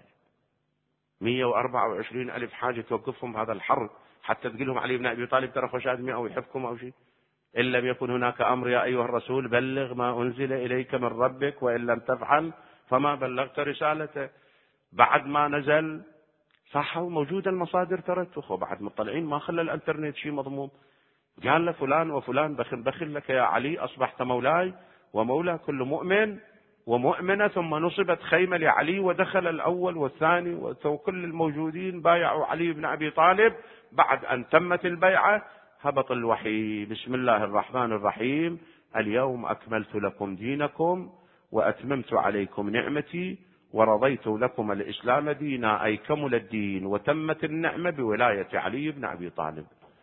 124 ألف حاجة توقفهم بهذا الحر حتى تقول لهم علي بن أبي طالب ترى خوش آدمي أو يحبكم أو شيء؟ إن لم يكن هناك أمر يا أيها الرسول بلغ ما أنزل إليك من ربك وإن لم تفعل فما بلغت رسالته. بعد ما نزل صحوا موجودة المصادر ترتخ، وبعد مطلعين ما خلى الانترنت شيء مضمون. قال له فلان وفلان بخل لك يا علي أصبحت مولاي ومولى كل مؤمن ومؤمنة. ثم نصبت خيمة لعلي ودخل الأول والثاني وكل الموجودين بايعوا علي بن أبي طالب. بعد أن تمت البيعة هبط الوحي بسم الله الرحمن الرحيم اليوم أكملت لكم دينكم وأتممت عليكم نعمتي ورضيت لكم الإسلام دينا، أي كمل الدين وتمت النعمة بولاية علي بن أبي طالب.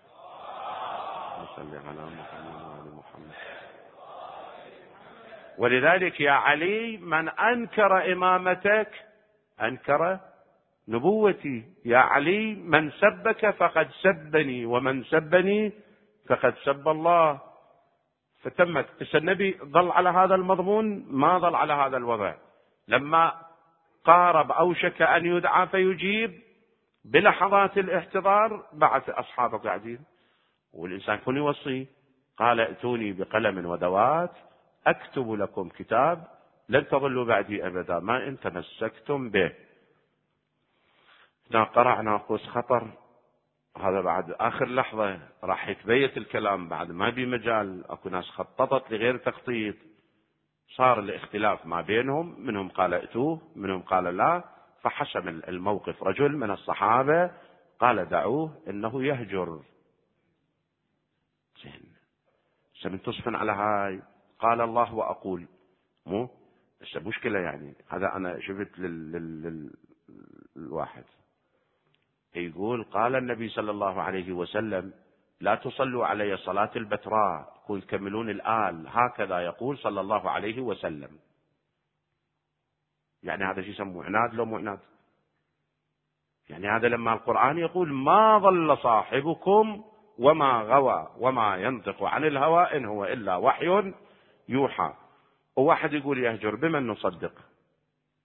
صل على محمد. ولذلك يا علي من أنكر إمامتك أنكر نبوتي، يا علي من سبك فقد سبني ومن سبني فقد سب الله. فتمت. النبي ظل على هذا المضمون، ما ظل على هذا الوضع. لما قارب أوشك أن يدعى فيجيب بلحظات الاحتضار بعث أصحابه قاعدين، والإنسان كن يوصي، قال ائتوني بقلم ودوات أكتب لكم كتاب لن تضلوا بعدي أبدا ما إن تمسكتم به. قرع ناقوس خطر، هذا بعد آخر لحظة راح يتبيت الكلام، بعد ما بي مجال، أكو ناس خططت لغير تخطيط، صار الاختلاف ما بينهم، منهم قال ائتوه منهم قال لا، فحسم الموقف رجل من الصحابة قال دعوه إنه يهجر. زين سمن تصفن على هاي، قال الله وأقول مو بس مشكلة. يعني هذا أنا شفت الواحد يقول قال النبي صلى الله عليه وسلم لا تصلوا علي صلاة البتراء، يقول كملون الآل، هكذا يقول صلى الله عليه وسلم. يعني هذا شيء يسموه عناد لو مو عناد؟ يعني هذا لما القرآن يقول ما ضل صاحبكم وما غوى وما ينطق عن الهوى إن هو إلا وحي يوحى، وواحد يقول يهجر، بمن نصدق؟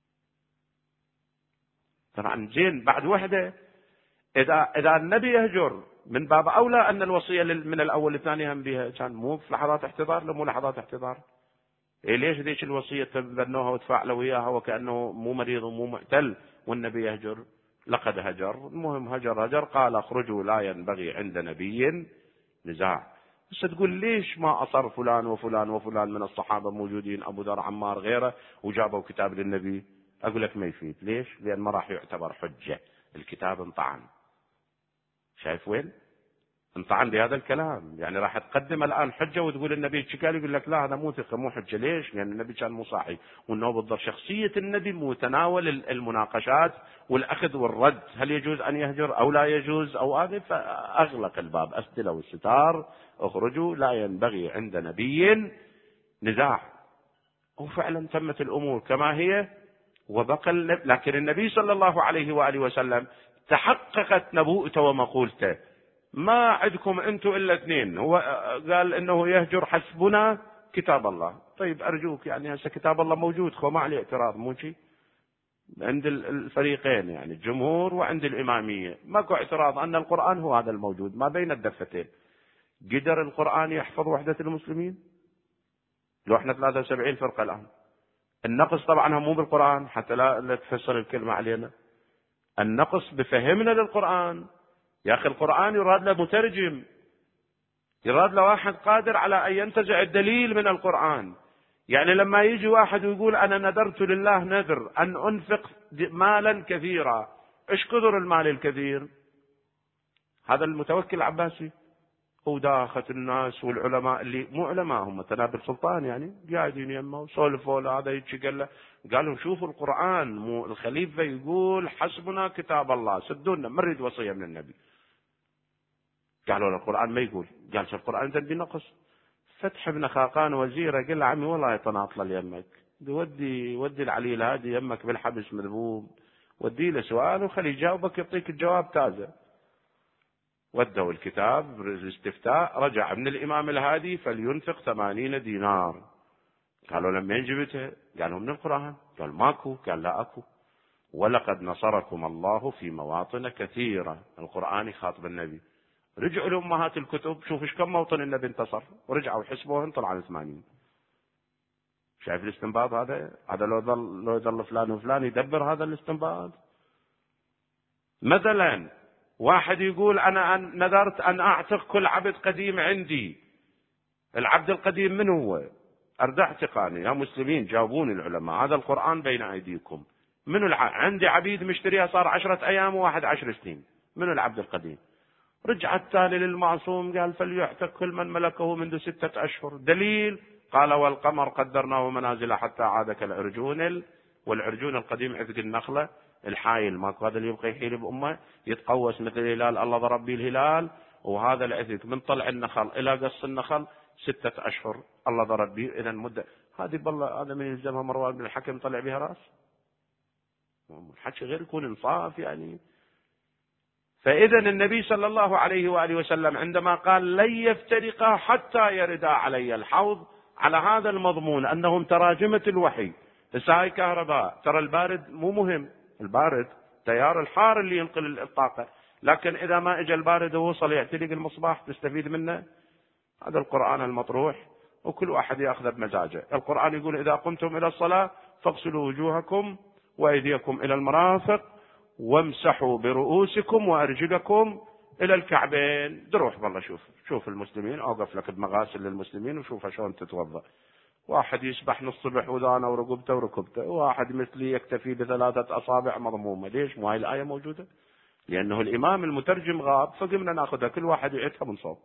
طبعا زين بعد وحدة. إذا النبي يهجر من باب أولى أن الوصية من الأول للثاني هم بها، كان مو في لحظات احتضار، لو مو لحظات احتضار. إيه ليش ذيك الوصية تبنوها وتفاعلوا وياها وكأنه مو مريض ومو معتل والنبي يهجر؟ لقد هجر. المهم هجر قال اخرجوا لا ينبغي عند نبي نزاع. بس تقول ليش ما أصر فلان وفلان وفلان من الصحابة موجودين، أبو ذر عمار غيره، وجابوا كتاب للنبي؟ أقول لك ما يفيد. ليش؟ لأن ما راح يعتبر حجة، الكتاب انطعن. شايف وين؟ انطعن بهذا الكلام. يعني راح تقدم الآن حجة وتقول النبي شكال، يقول لك لا هذا مو ثقة مو حجة. ليش؟ لأن النبي كان مو صاحي، وأنه بالضبط شخصية النبي متناول المناقشات والأخذ والرد، هل يجوز أن يهجر أو لا يجوز أو هذا. فأغلق الباب، أسدلوا الستار، اخرجوا لا ينبغي عند نبي نزاع. وفعلا تمت الأمور كما هي وبقى لكن النبي صلى الله عليه وآله وسلم تحققت نبوءته ومقولته. ما عندكم أنتم إلا اثنين، هو قال إنه يهجر حسبنا كتاب الله. طيب أرجوك يعني هسه كتاب الله موجود، خو ما عليه اعتراض مو شيء عند الفريقين، يعني الجمهور وعند الإمامية ماكو اعتراض أن القرآن هو هذا الموجود ما بين الدفتين. قدر القرآن يحفظ وحدة المسلمين؟ لو احنا 73 فرقة الآن. النقص طبعا هم مو بالقرآن حتى لا تفسر الكلمة علينا، النقص بفهمنا للقرآن. يا أخي القرآن يراد له مترجم، يراد له واحد قادر على أن ينتزع الدليل من القرآن. يعني لما يجي واحد ويقول أنا نذرت لله نذر أن أنفق مالا كثيرا، إيش قدر المال الكثير؟ هذا المتوكل العباسي وداخة الناس والعلماء اللي مو علماء هم تنابل سلطان يعني قاعدين يمه وسولفوا له. هذا يجي قالوا شوفوا القرآن، مو الخليفة يقول حسبنا كتاب الله، سدونا ما نريد وصية من النبي. قالوا له القرآن ما يقول. قال شو القرآن ذنبي نقص. فتح ابن خاقان وزيره قال له عمي والله يتناطل يمك، ودي العلي الهادي يمك بالحبس مذبوب، ودي له سؤال وخليه يجاوبك يعطيك الجواب تازه. ودوا الكتاب الاستفتاء، رجع من الإمام الهادي فلينفق 80 دينار. قالوا لما جبته؟ قالوا من القرآن. قال ماكو. قال لا أكو. ولقد نصركم الله في مواطن كثيرة. القرآن يخاطب النبي. رجعوا لأمهات الكتب شوف ايش كم موطن النبي انتصر، ورجعوا حسبوهن طلعوا 80. شايف الاستنباط هذا لو يظل فلان وفلان يدبر هذا الاستنباط. مثلا واحد يقول أنا نذرت أن أعتق كل عبد قديم عندي. العبد القديم من هو؟ أرد اعتقاني يا مسلمين، جاوبوني العلماء، هذا القرآن بين أيديكم. من عندي عبيد مشتريها صار 10 أيام وواحد 10 سنين، من العبد القديم؟ رجع التالي للمعصوم قال فليعتق كل من ملكه منذ 6 أشهر. دليل؟ قال والقمر قدرناه منازل حتى عاد كالعرجون، والعرجون القديم عذق النخلة الحايل، ماكو هذا اللي يبقى يحيل بأمه يتقوس مثل الهلال، الله ضرب به الهلال. وهذا العذق من طلع النخل إلى قص النخل 6 أشهر الله ضرب به. إذا مدة هذه بالله هذا من يلزمها مروان بن الحكم طلع بها رأس؟ الحكي غير يكون انصاف يعني. فإذا النبي صلى الله عليه وآله وسلم عندما قال لن يفترقا حتى يردا علي الحوض، على هذا المضمون أنهم تراجمة الوحي. بس هاي كهرباء، ترى البارد مو مهم، البارد تيار الحار اللي ينقل الطاقة، لكن إذا ما إجا البارد ووصل يعتلق المصباح تستفيد منه. هذا القرآن المطروح وكل واحد يأخذ بمزاجه. القرآن يقول إذا قمتم إلى الصلاة فاغسلوا وجوهكم وأيديكم إلى المرافق وامسحوا برؤوسكم وأرجلكم إلى الكعبين. دروح والله شوف المسلمين، أوقف لك بمغاسل للمسلمين وشوف شلون تتوضأ. واحد يسبح نص صبح وذانه ورقبته وركبته، واحد مثلي يكتفي ب3 أصابع مضمومة. ليش؟ مو هاي الآية موجودة؟ لأنه الإمام المترجم غاب فقمنا ناخذها كل واحد يعيدها من صوب.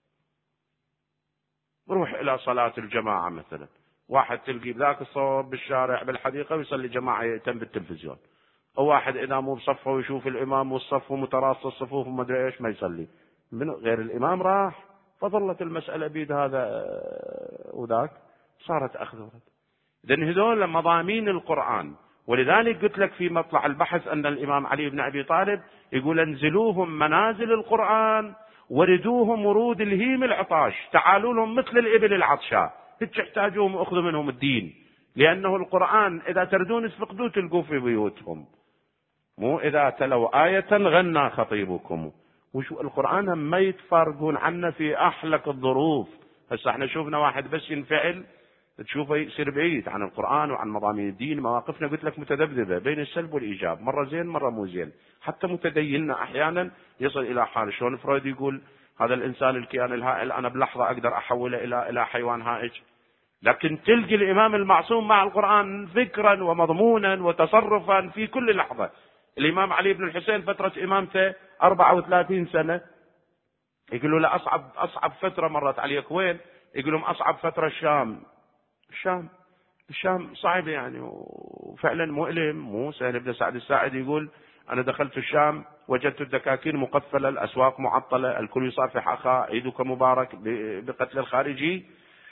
روح إلى صلاة الجماعة مثلا، واحد تلقي بذاك الصوب بالشارع بالحديقة ويصلي جماعة يهتم بالتلفزيون، أو واحد إذا مو بصفه ويشوف الإمام والصف متراص الصفوف وما أدري إيش ما يصلي من غير الإمام راح، فظلت المسألة بيد هذا وذاك، صارت أخذ ورد. إذن هذول مضامين القرآن. ولذلك قلت لك في مطلع البحث أن الإمام علي بن أبي طالب يقول انزلوهم منازل القرآن وردوهم ورود الهيم العطاش، تعالوا لهم مثل الإبل العطشاء، تحتاجوهم أخذوا منهم الدين، لأنه القرآن إذا تردون تفقدوه تلقوه في بيوتهم. مو إذا تلوا آية غنى خطيبكم. وشو القرآن ما يتفارقون عنا في أحلك الظروف. هسه احنا شوفنا واحد بس ينفعل تشوفه يصير بعيد عن القرآن وعن مضامين الدين. مواقفنا قلت لك متذبذبة بين السلب والإيجاب، مرة زين مرة مو زين. حتى متديننا أحيانا يصل إلى حال شلون فرويد يقول هذا الإنسان الكيان الهائل أنا بلحظة أقدر أحوله إلى حيوان هائج. لكن تلقي الإمام المعصوم مع القرآن فكرا ومضمونا وتصرفا في كل لحظة. الإمام علي بن الحسين فترة إمامته 34 سنة، يقولوا له أصعب فترة مرت عليك وين؟ يقول لهم أصعب فترة الشام صعب يعني، وفعلا مؤلم مو سهل. ابن سعد الساعدي يقول أنا دخلت الشام وجدت الدكاكين مقفلة، الأسواق معطلة، الكل يصافح أخاه، عيدك مبارك بقتل الخارجي.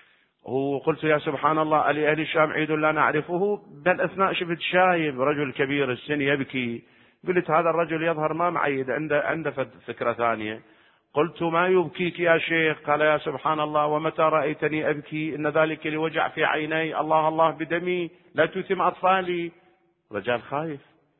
وقلت يا سبحان الله أهل الشام عيد لا نعرفه. بل أثناء شفت شايب رجل كبير السن يبكي، قلت هذا الرجل يظهر ما معيد، عنده فكرة ثانية. قلت ما يبكيك يا شيخ؟ قال يا سبحان الله ومتى رأيتني أبكي إن ذلك لوجع في عيني، الله الله بدمي لا تثم أطفالي. رجال خايف.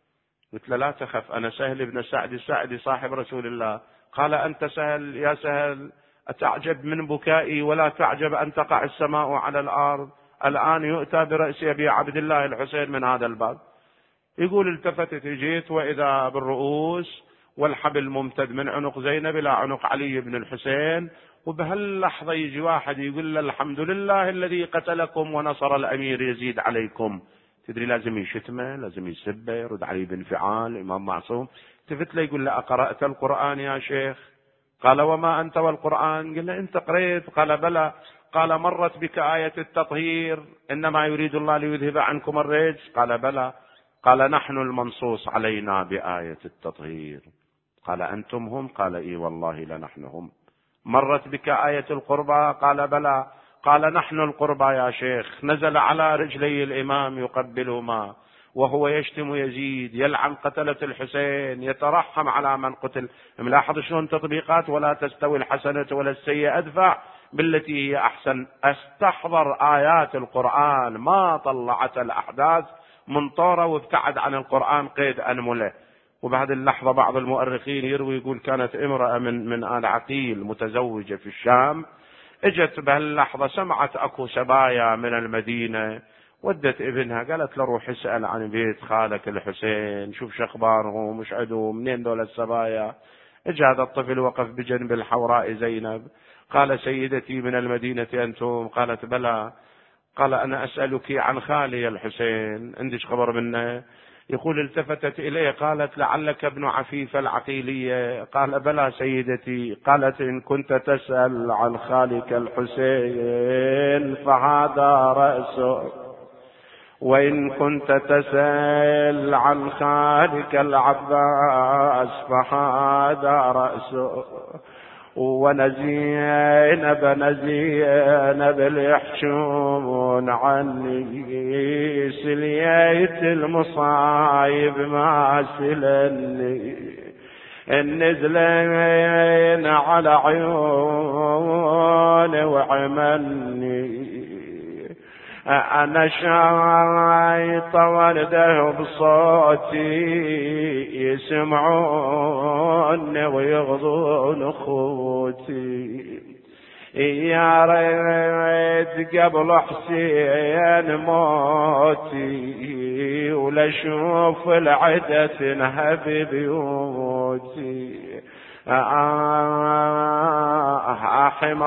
قلت له لا تخف أنا سهل بن سعد الساعدي صاحب رسول الله. قال أنت سهل يا سهل أتعجب من بكائي ولا تعجب أن تقع السماء على الأرض. الآن يؤتى برأس أبي عبد الله الحسين من هذا الباب. يقول التفتت جيت وإذا بالرؤوس والحبل ممتد من عنق زينب إلى عنق علي بن الحسين. وبهاللحظة يجي واحد يقول له الحمد لله الذي قتلكم ونصر الأمير يزيد عليكم. تدري لازم يشتمه، لازم يسبه، يرد عليه بانفعال. إمام معصوم تفت له يقول له أقرأت القرآن يا شيخ؟ قال وما أنت والقرآن؟ قال له أنت قريت؟ قال بلى. قال مرت بك آية التطهير إنما يريد الله ليذهب عنكم الرجس؟ قال بلى. قال نحن المنصوص علينا بآية التطهير. قال أنتم هم؟ قال إي والله لنحن هم. مرت بك آية القربى؟ قال بلى. قال نحن القربى يا شيخ. نزل على رجلي الإمام يقبلهما وهو يشتم يزيد، يلعن قتلة الحسين، يترحم على من قتل. ملاحظ شلون تطبيقات ولا تستوي الحسنة ولا السيئة ادفع بالتي هي أحسن. استحضر آيات القرآن ما طلعت الأحداث من طورة وابتعد عن القرآن قيد أنمله. وبعد اللحظة بعض المؤرخين يروي يقول كانت امرأة من آل عقيل متزوجة في الشام، اجت بهاللحظة سمعت اكو سبايا من المدينة، ودت ابنها قالت له روح اسأل عن بيت خالك الحسين شوف شخبارهم مش عدو منين دول السبايا. اجى هذا الطفل وقف بجنب الحوراء زينب. قال سيدتي من المدينة أنتم؟ قالت بلى. قال أنا أسألك عن خالي الحسين عندك خبر منه؟ يقول التفتت إليه قالت لعلك ابن عفيف العقيلية؟ قال بلى سيدتي. قالت إن كنت تسأل عن خالك الحسين فهذا رأسه، وإن كنت تسأل عن خالك العباس فهذا رأسه، ونزينب اللي يحشون عني سليت المصايب ما سلني، النزلين على عيوني وعملني، أنا شايط ورده بصوتي يسمعوني ويغضون أخوتي، يا ريت قبل حسين موتي ولا شوف العدة تنهب بيوتي، أحم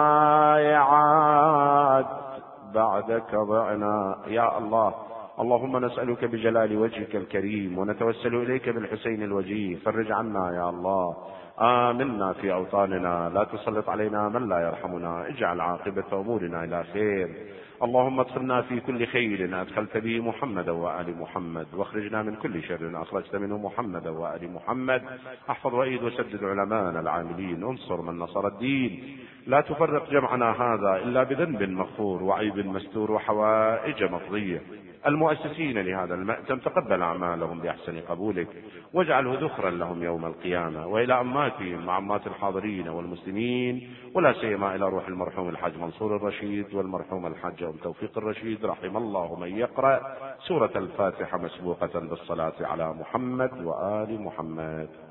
الضايعات بعدك ضعنا يا الله. اللهم نسألك بجلال وجهك الكريم ونتوسل إليك بالحسين الوجيه، فرج عنا يا الله. آمنا في أوطاننا، لا تسلط علينا من لا يرحمنا، اجعل عاقبة أمورنا إلى خير. اللهم ادخلنا في كل خير أدخلت به محمد وآل محمد، واخرجنا من كل شر أخرجت منه محمد وآل محمد. احفظ وأيد وسدد علماءنا العاملين، انصر من نصر الدين، لا تفرق جمعنا هذا إلا بذنب مغفور وعيب مستور وحوائج مقضية. المؤسسين لهذا المأتم تقبل أعمالهم بأحسن قبولك، واجعله ذخرا لهم يوم القيامة، وإلى أماتهم وعمات الحاضرين والمسلمين، ولا سيما إلى روح المرحوم الحاج منصور الرشيد والمرحوم الحاج أم توفيق الرشيد، رحم الله من يقرأ سورة الفاتحة مسبوقة بالصلاة على محمد وآل محمد.